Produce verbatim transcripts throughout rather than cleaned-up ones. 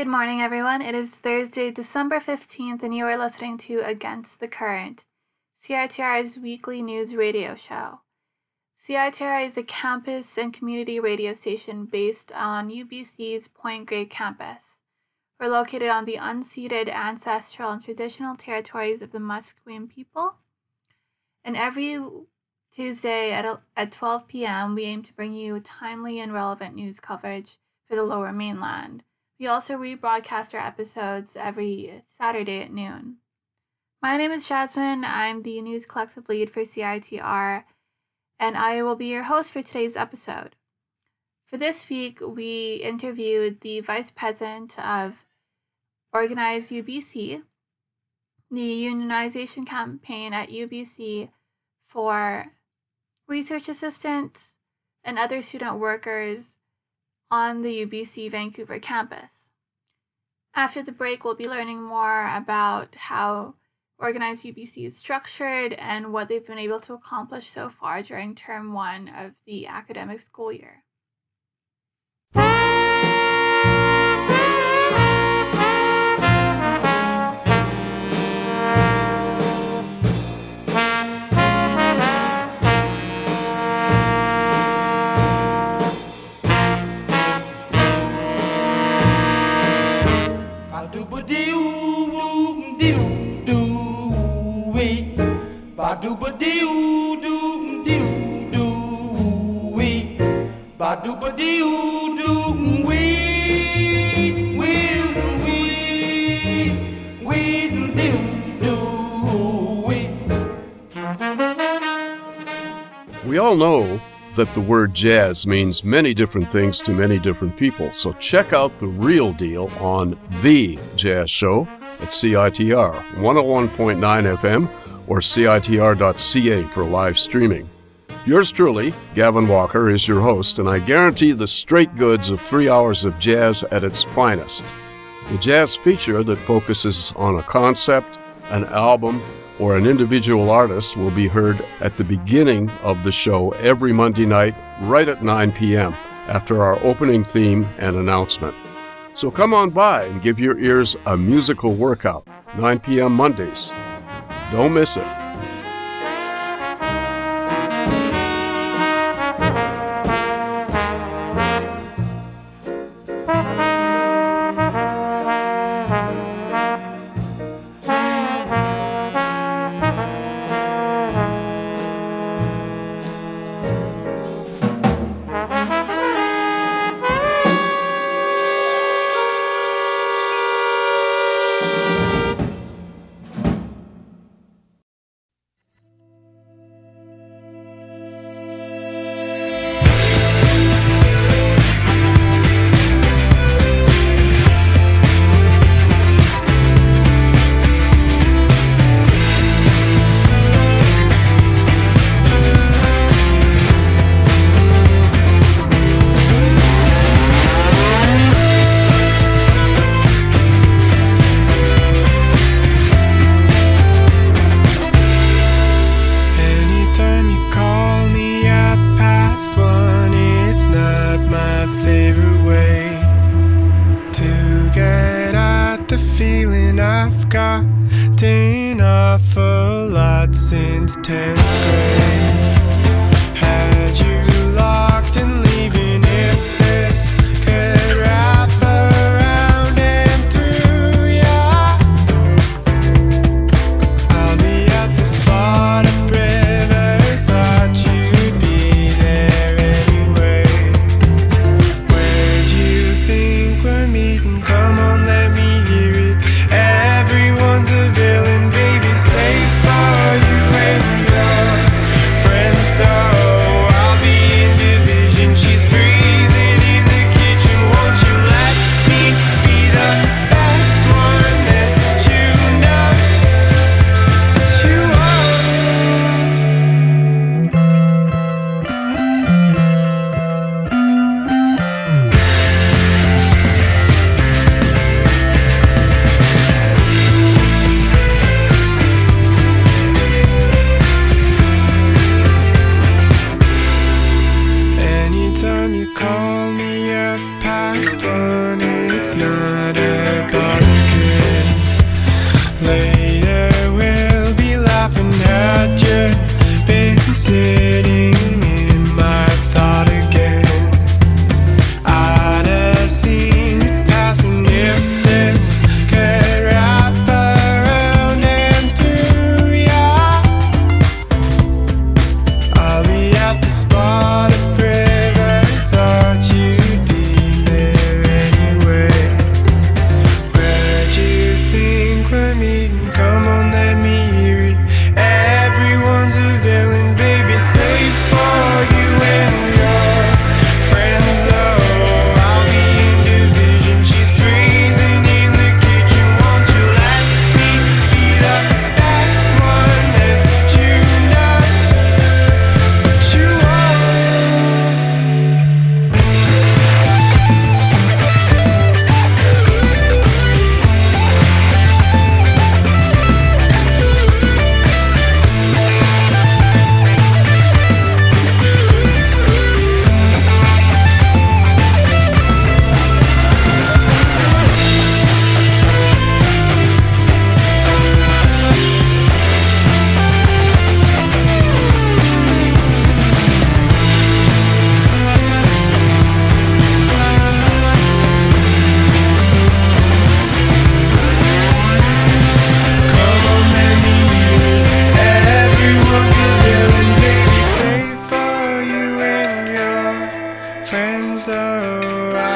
Good morning, everyone. It is Thursday, December fifteenth, and you are listening to Against the Current, C I T R's weekly news radio show. C I T R is a campus and community radio station based on U B C's Point Grey campus. We're located on the unceded, ancestral, and traditional territories of the Musqueam people. And every Tuesday at, at twelve p.m., we aim to bring you timely and relevant news coverage for the Lower Mainland. We also rebroadcast our episodes every Saturday at noon. My name is Jasmine. I'm the News Collective Lead for C I T R, and I will be your host for today's episode. For this week, we interviewed the Vice President of Organize U B C, the unionization campaign at U B C for research assistants and other student workers on the U B C Vancouver campus. After the break, we'll be learning more about how Organize U B C is structured and what they've been able to accomplish so far during term one of the academic school year. We all know that the word jazz means many different things to many different people, so check out The Real Deal on The Jazz Show at C I T R one oh one point nine F M or C I T R dot C A for live streaming. Yours truly, Gavin Walker, is your host, and I guarantee the straight goods of three hours of jazz at its finest. The jazz feature that focuses on a concept, an album, or an individual artist will be heard at the beginning of the show every Monday night, right at nine p.m., after our opening theme and announcement. So come on by and give your ears a musical workout, nine p.m. Mondays. Don't miss it. Anytime you call me up past one, it's not a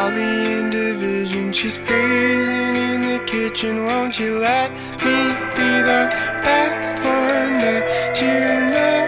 I'll be in division. She's freezing in the kitchen. Won't you let me be the best one that you know?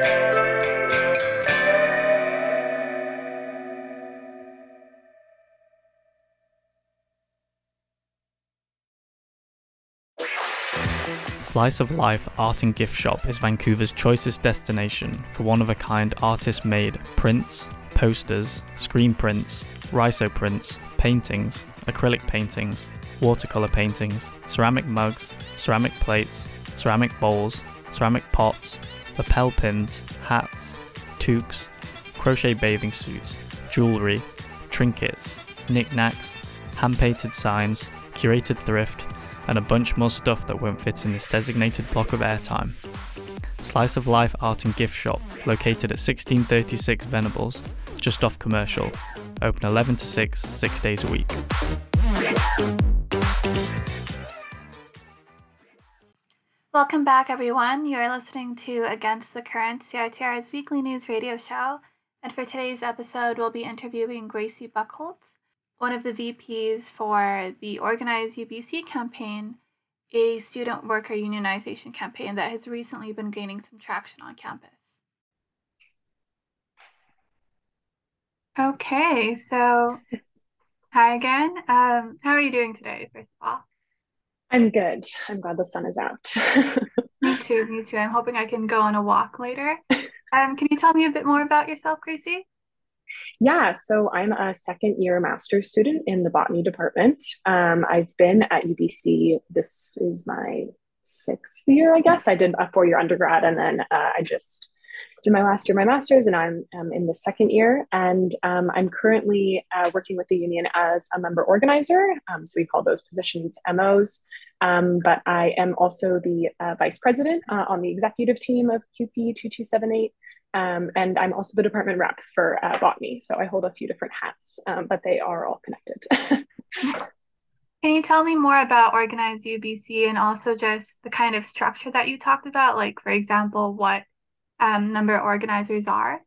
Slice of Life Art and Gift Shop is Vancouver's choicest destination for one-of-a-kind artist-made prints, posters, screen prints, rhizo prints, paintings, acrylic paintings, watercolour paintings, ceramic mugs, ceramic plates, ceramic bowls, ceramic pots, lapel pins, hats, toques, crochet bathing suits, jewellery, trinkets, knickknacks, hand-painted signs, curated thrift, and a bunch more stuff that won't fit in this designated block of airtime. Slice of Life Art and Gift Shop, located at sixteen thirty-six Venables, just off Commercial, open eleven to six, six days a week. Welcome back, everyone. You are listening to Against the Current, C I T R's weekly news radio show, and for today's episode, we'll be interviewing Gracie Buchholz, one of the V Ps for the Organize U B C campaign, a student worker unionization campaign that has recently been gaining some traction on campus. Okay, so hi again. Um, how are you doing today, first of all? I'm good. I'm glad the sun is out. Me too, me too. I'm hoping I can go on a walk later. Um, can you tell me a bit more about yourself, Gracie? Yeah, so I'm a second year master's student in the botany department. Um, I've been at U B C, this is my sixth year, I guess. I did a four-year undergrad, and then uh, I just did my last year my master's, and I'm um, in the second year. And um, I'm currently uh, working with the union as a member organizer. Um, so we call those positions M Os. Um, but I am also the uh, vice president uh, on the executive team of Q P two two seven eight. Um, and I'm also the department rep for uh, botany. So I hold a few different hats, um, but they are all connected. Can you tell me more about Organize U B C and also just the kind of structure that you talked about? Like, for example, what um, member organizers are?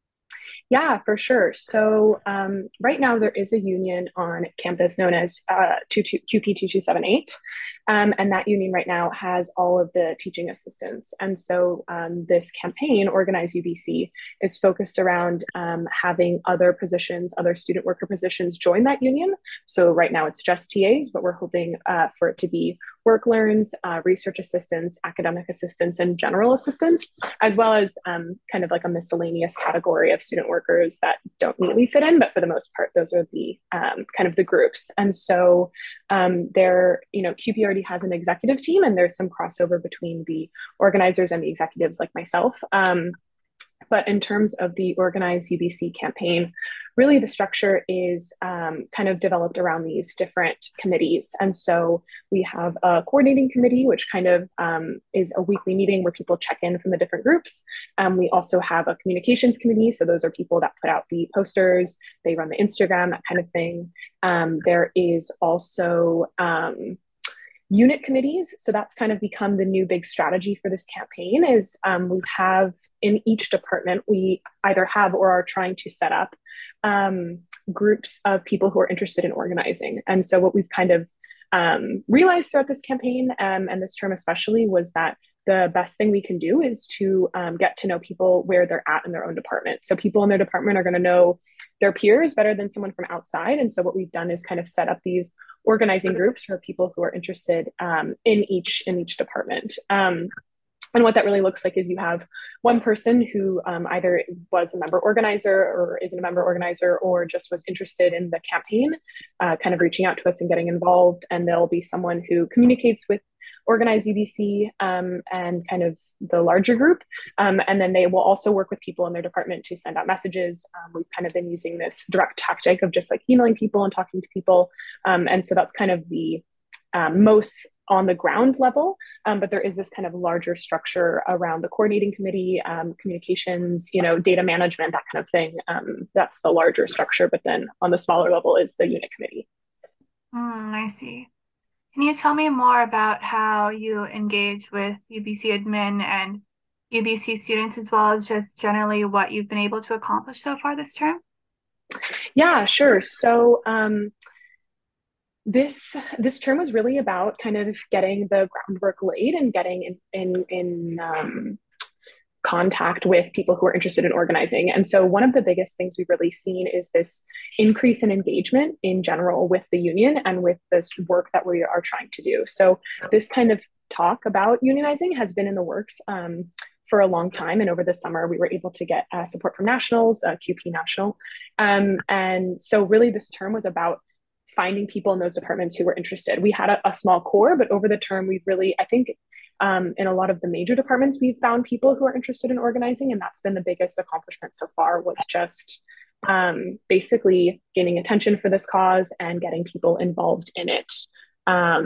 Yeah, for sure. So um, right now there is a union on campus known as uh, Q P two two seven eight. Um, and that union right now has all of the teaching assistants. And so um, this campaign, Organize U B C, is focused around um, having other positions, other student worker positions join that union. So right now it's just T As, but we're hoping uh, for it to be work learns, uh, research assistants, academic assistants, and general assistants, as well as um, kind of like a miscellaneous category of student workers that don't neatly fit in, but for the most part, those are the um, kind of the groups. And so um, there, you know, Q P already has an executive team, and there's some crossover between the organizers and the executives like myself. Um, But in terms of the Organize U B C campaign, really the structure is um, kind of developed around these different committees. And so we have a coordinating committee, which kind of um, is a weekly meeting where people check in from the different groups. Um, we also have a communications committee. So those are people that put out the posters, they run the Instagram, that kind of thing. Um, there is also um, unit committees. So that's kind of become the new big strategy for this campaign is um, we have in each department, we either have or are trying to set up um, groups of people who are interested in organizing. And so what we've kind of um, realized throughout this campaign um, and this term especially was that the best thing we can do is to um, get to know people where they're at in their own department. So people in their department are going to know their peers better than someone from outside. And so what we've done is kind of set up these organizing groups for people who are interested um, in each in each department. Um, and what that really looks like is you have one person who um, either was a member organizer or isn't a member organizer or just was interested in the campaign, uh, kind of reaching out to us and getting involved. And there'll be someone who communicates with Organize U B C um, and kind of the larger group. Um, and then they will also work with people in their department to send out messages. Um, we've kind of been using this direct tactic of just like emailing people and talking to people. Um, and so that's kind of the um, most on the ground level. Um, but there is this kind of larger structure around the coordinating committee, um, communications, you know, data management, that kind of thing. Um, that's the larger structure. But then on the smaller level is the unit committee. Mm, I see. Can you tell me more about how you engage with U B C admin and U B C students, as well as just generally what you've been able to accomplish so far this term? Yeah, sure. So um, this this term was really about kind of getting the groundwork laid and getting in in in um, contact with people who are interested in organizing. And so one of the biggest things we've really seen is this increase in engagement in general with the union and with this work that we are trying to do. So this kind of talk about unionizing has been in the works um, for a long time. And over the summer, we were able to get uh, support from nationals, uh, Q P National. Um, and so really this term was about finding people in those departments who were interested. We had a, a small core, but over the term, we've really, I think, um, in a lot of the major departments, we've found people who are interested in organizing, and that's been the biggest accomplishment so far. Was just um, basically gaining attention for this cause and getting people involved in it. Um,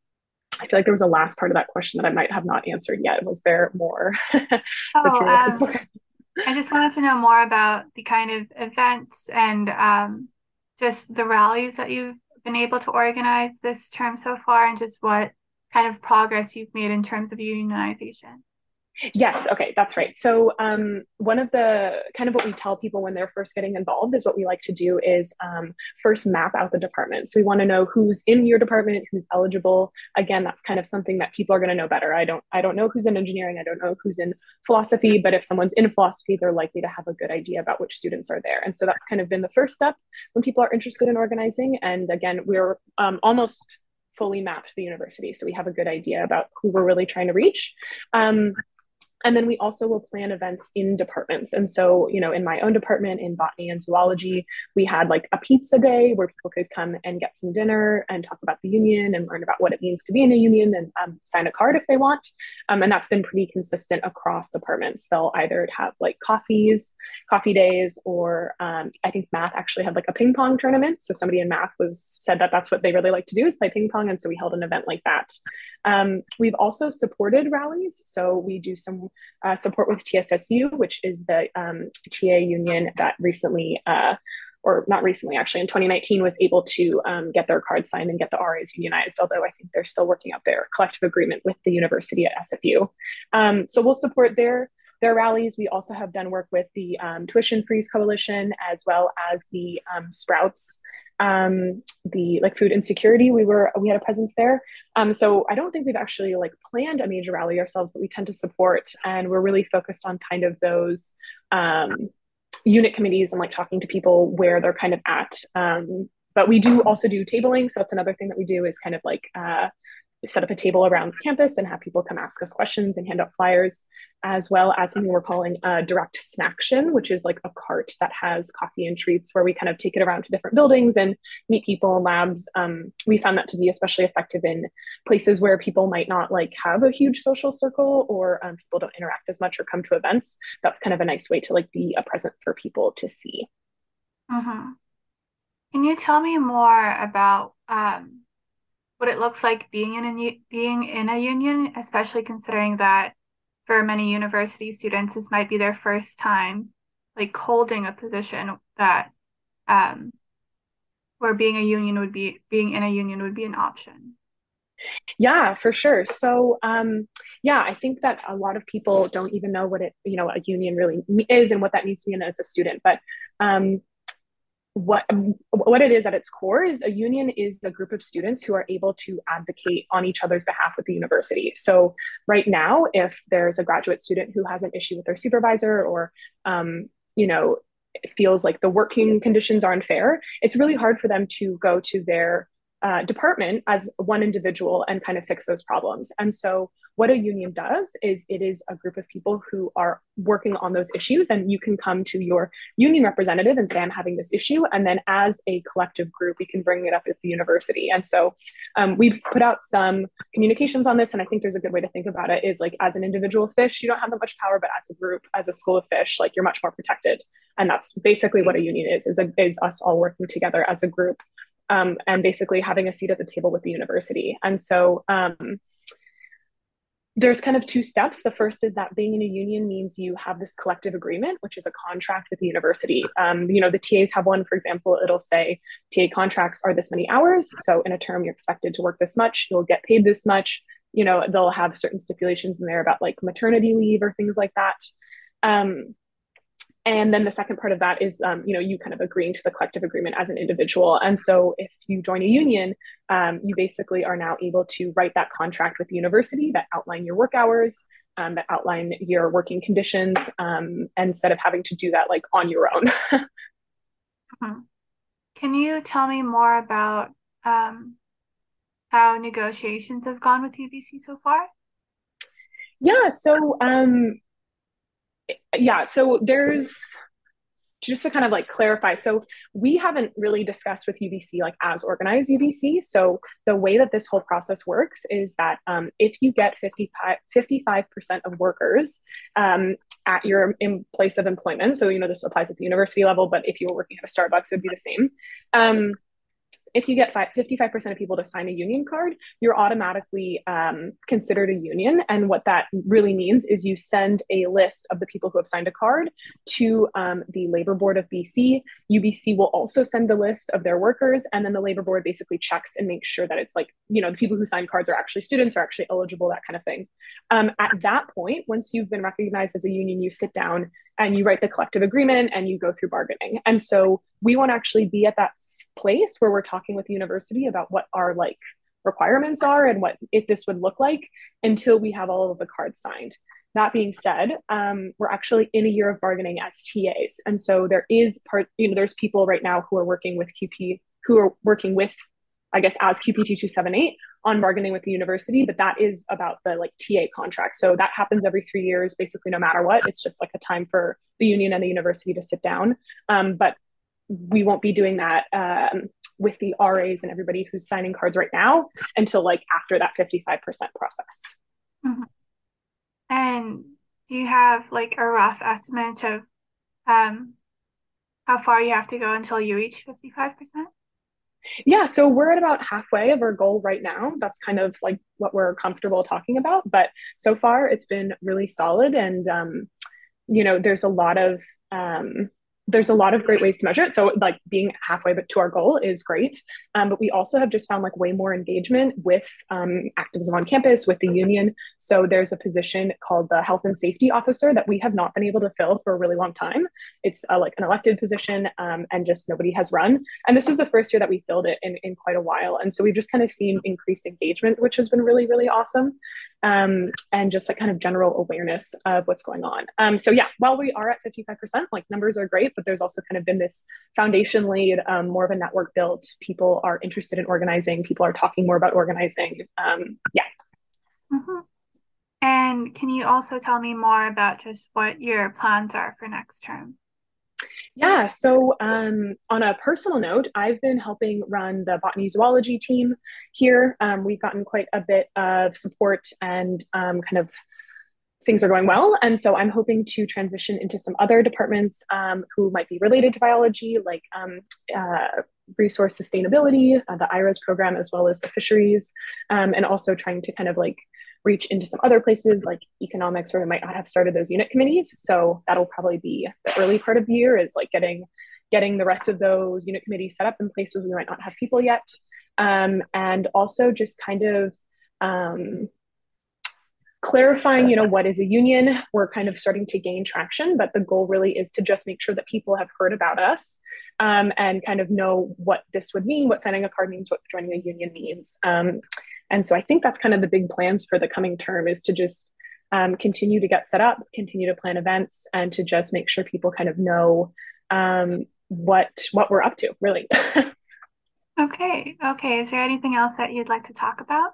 I feel like there was a last part of that question that I might have not answered yet. Was there more that Oh, you're looking um, for? I just wanted to know more about the kind of events and um, just the rallies that you've been able to organize this term so far, and just what kind of progress you've made in terms of unionization. Yes, okay, that's right. So um, one of the kind of what we tell people when they're first getting involved is what we like to do is um, first map out the departments. We want to know who's in your department, who's eligible. Again, that's kind of something that people are going to know better. I don't I don't know who's in engineering, I don't know who's in philosophy, but if someone's in philosophy, they're likely to have a good idea about which students are there. And so that's kind of been the first step when people are interested in organizing. And again, we're um, almost fully mapped the university, so we have a good idea about who we're really trying to reach. Um, and then we also will plan events in departments. And so, you know, in my own department, in botany and zoology, we had like a pizza day where people could come and get some dinner and talk about the union and learn about what it means to be in a union and um, sign a card if they want. Um, and that's been pretty consistent across departments. They'll either have like coffees, coffee days, or um, I think math actually had like a ping pong tournament. So somebody in math was said that that's what they really like to do is play ping pong. And so we held an event like that. Um, we've also supported rallies. So we do some uh, support with T S S U, which is the um, T A union that recently, uh, or not recently, actually in twenty nineteen was able to um, get their card signed and get the R As unionized, although I think they're still working out their collective agreement with the university at S F U. Um, so we'll support their their rallies. We also have done work with the um, Tuition Freeze Coalition, as well as the um, Sprouts, um, the like food insecurity. We were we had a presence there. Um, so I don't think we've actually like planned a major rally ourselves, but we tend to support, and we're really focused on kind of those um, unit committees and like talking to people where they're kind of at. Um, but we do also do tabling, so that's another thing that we do is kind of like uh, set up a table around campus and have people come ask us questions and hand out flyers, as well as something we're calling a direct snaction, which is like a cart that has coffee and treats where we kind of take it around to different buildings and meet people in labs. Um, we found that to be especially effective in places where people might not like have a huge social circle, or um, people don't interact as much or come to events. That's kind of a nice way to like be a present for people to see. Mm-hmm. Can you tell me more about um, what it looks like being in a being in a union, especially considering that for many university students, this might be their first time like holding a position that um, where being a union would be being in a union would be an option. Yeah, for sure. So, um, yeah, I think that a lot of people don't even know what it, you know, a union really is and what that means to me as a student. But um, what what it is at its core is a union is a group of students who are able to advocate on each other's behalf with the university. So right now, if there's a graduate student who has an issue with their supervisor, or um, you know, it feels like the working conditions are unfair, it's really hard for them to go to their uh, department as one individual and kind of fix those problems. And so what a union does is it is a group of people who are working on those issues, and you can come to your union representative and say, I'm having this issue. And then as a collective group, we can bring it up at the university. And so um, we've put out some communications on this. And I think there's a good way to think about it is like, as an individual fish, you don't have that much power, but as a group, as a school of fish, like you're much more protected. And that's basically what a union is, is, a, is us all working together as a group um, and basically having a seat at the table with the university. And so um, there's kind of two steps. The first is that being in a union means you have this collective agreement, which is a contract with the university. Um, you know, the T As have one, for example, it'll say T A contracts are this many hours. So in a term, you're expected to work this much, you'll get paid this much. You know, they'll have certain stipulations in there about like maternity leave or things like that. Um, and then the second part of that is, um, you know, you kind of agreeing to the collective agreement as an individual. And so if you join a union, um, you basically are now able to write that contract with the university that outline your work hours, um, that outline your working conditions, um, instead of having to do that like on your own. Mm-hmm. Can you tell me more about um, how negotiations have gone with U B C so far? Yeah, so um, yeah, so there's just to kind of like clarify. So we haven't really discussed with U B C like as organized U B C. So the way that this whole process works is that um, if you get fifty-five percent of workers um, at your in place of employment, so you know this applies at the university level, but if you were working at a Starbucks, it would be the same. Um, if you get fifty-five percent of people to sign a union card, you're automatically um, considered a union. And what that really means is you send a list of the people who have signed a card to um, the Labor Board of B C. U B C will also send a list of their workers, and then the Labor Board basically checks and makes sure that it's like, you know, the people who signed cards are actually students, are actually eligible, that kind of thing. Um, at that point, once you've been recognized as a union, you sit down and you write the collective agreement and you go through bargaining. And so we want to actually be at that place where we're talking with the university about what our like requirements are and what if this would look like until we have all of the cards signed. That being said, um, we're actually in a year of bargaining as T As. And so there is part, you know, there's people right now who are working with Q P, who are working with, I guess, as Q P two two seven eight on bargaining with the university, but that is about the like T A contract. So that happens every three years, basically no matter what. It's just like a time for the union and the university to sit down. Um, but we won't be doing that um, with the R As and everybody who's signing cards right now until like after that fifty-five percent process. Mm-hmm. And do you have like a rough estimate of um, how far you have to go until you reach fifty-five percent? Yeah, so we're at about halfway of our goal right now. That's kind of like what we're comfortable talking about. But so far, it's been really solid. And, um, you know, there's a lot of um, there's a lot of great ways to measure it. So like being halfway to our goal is great. Um, but we also have just found like way more engagement with um, activism on campus, with the union. So there's a position called the health and safety officer that we have not been able to fill for a really long time. It's uh, like an elected position um, and just nobody has run. And this was the first year that we filled it in, in quite a while. And so we've just kind of seen increased engagement, which has been really, really awesome. Um, and just like kind of general awareness of what's going on. Um, so yeah, while we are at fifty-five percent, like numbers are great, but there's also kind of been this foundation laid, um, more of a network built. People are interested in organizing. People are talking more about organizing. Um, yeah. Mm-hmm. And can you also tell me more about just what your plans are for next term? Yeah, so um, on a personal note, I've been helping run the botany zoology team here. Um, we've gotten quite a bit of support and um, kind of things are going well. And so I'm hoping to transition into some other departments um, who might be related to biology, like um, uh, resource sustainability, uh, the I R A S program, as well as the fisheries, um, and also trying to kind of like reach into some other places like economics where we might not have started those unit committees. So that'll probably be the early part of the year, is like getting getting the rest of those unit committees set up in places we might not have people yet. Um, and also just kind of um, clarifying, you know, what is a union? We're kind of starting to gain traction, but the goal really is to just make sure that people have heard about us um, and kind of know what this would mean, what signing a card means, what joining a union means. Um, And so I think that's kind of the big plans for the coming term, is to just um, continue to get set up, continue to plan events, and to just make sure people kind of know um, what what we're up to, really. Okay. Okay. Is there anything else that you'd like to talk about?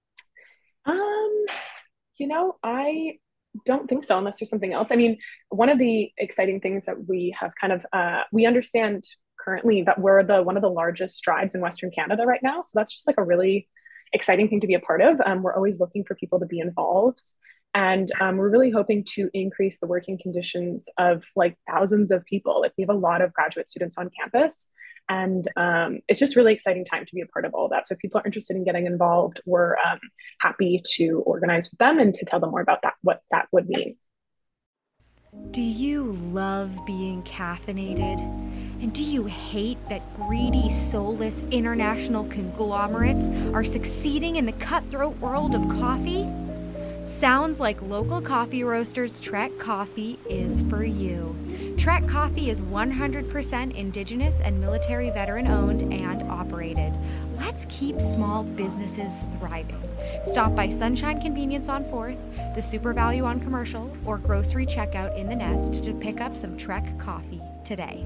Um, you know, I don't think so, unless there's something else. I mean, one of the exciting things that we have kind of, uh, we understand currently that we're the one of the largest tribes in Western Canada right now. So that's just like a really exciting thing to be a part of. Um, we're always looking for people to be involved. And um, we're really hoping to increase the working conditions of like thousands of people. Like we have a lot of graduate students on campus. And um, it's just really exciting time to be a part of all that. So if people are interested in getting involved, we're um, happy to organize with them and to tell them more about that, what that would mean. Do you love being caffeinated? And do you hate that greedy, soulless international conglomerates are succeeding in the cutthroat world of coffee? Sounds like local coffee roasters Trek Coffee is for you. Trek Coffee is one hundred percent Indigenous and military veteran owned and operated. Let's keep small businesses thriving. Stop by Sunshine Convenience on fourth, the Super Value on Commercial, or grocery checkout in the Nest to pick up some Trek Coffee today.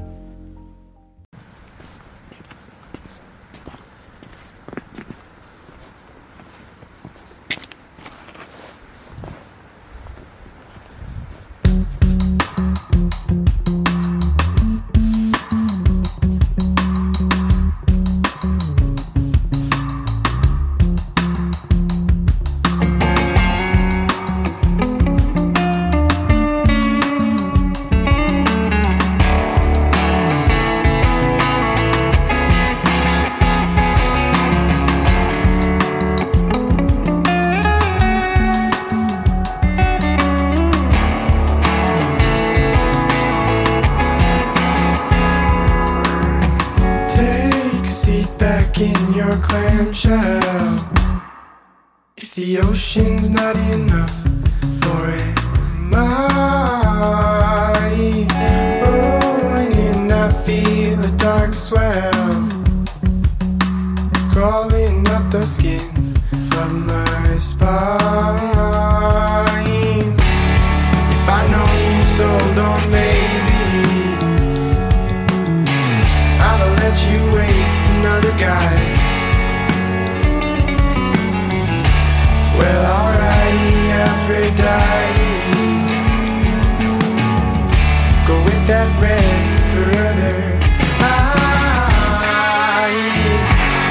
In your clamshell, if the ocean's not enough, nor am I rolling in, I feel a dark swell crawling up the skin of my spine. If I know you sold on maybe, I'll let you waste another guy. Well, alrighty, Aphrodite, go with that red for other eyes.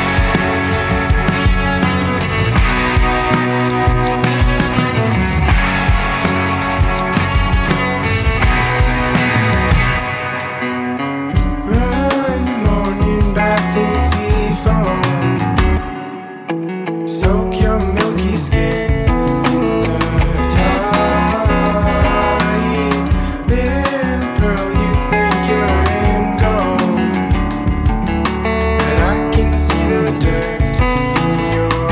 Run, morning bath in sea foam, soak your milky skin in the tide. Little pearl, you think you're in gold, but I can see the dirt in your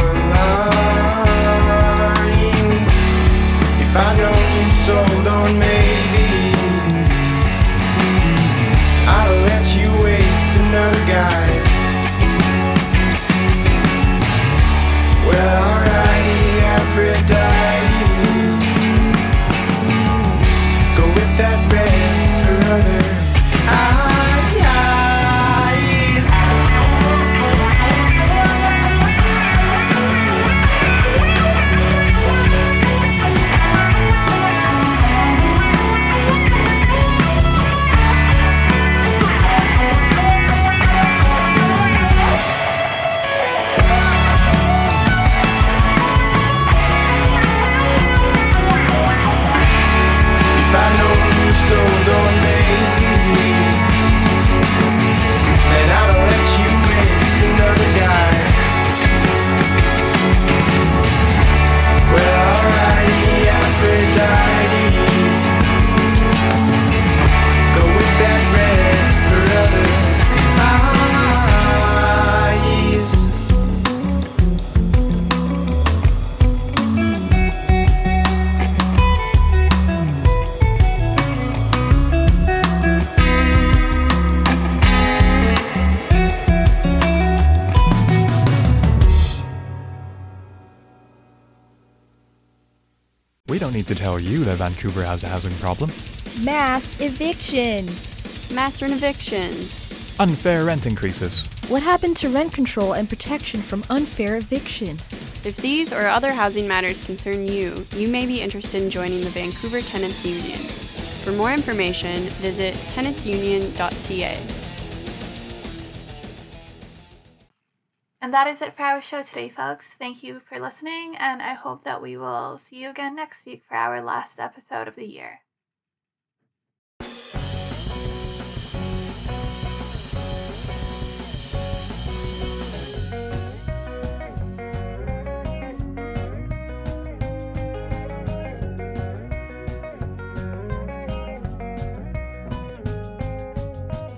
lines. If I know you sold on maybe, I'll let you waste another guy. Well, alrighty, Aphrodite, go with that red for other eyes. If I know you sold on maybe, then I'll let you waste another guy. Well, alrighty, Aphrodite, go with that red for other eyes. We don't need to tell you that Vancouver has a housing problem. Mass evictions. Mass evictions. Unfair rent increases. What happened to rent control and protection from unfair eviction? If these or other housing matters concern you, you may be interested in joining the Vancouver Tenants Union. For more information, visit tenants union dot c a. And that is it for our show today, folks. Thank you for listening, and I hope that we will see you again next week for our last episode of the year.